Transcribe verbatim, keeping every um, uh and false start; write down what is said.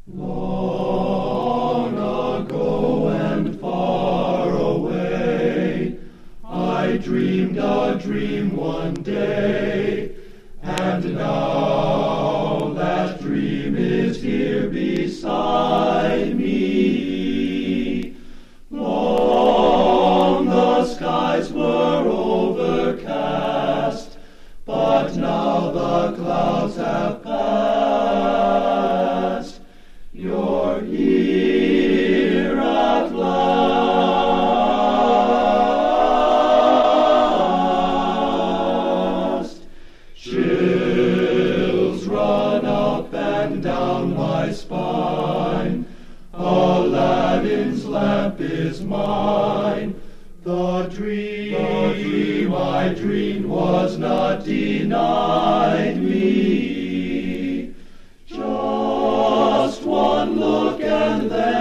Long ago and far away, I dreamed a dream one day, and now that dream is here beside me. Long the skies were overcast, but now the clouds have passed. You're here at last. Chills run up and down my spine. Aladdin's lamp is mine. The dream, the dream I dreamed was not denied me. Just one look and then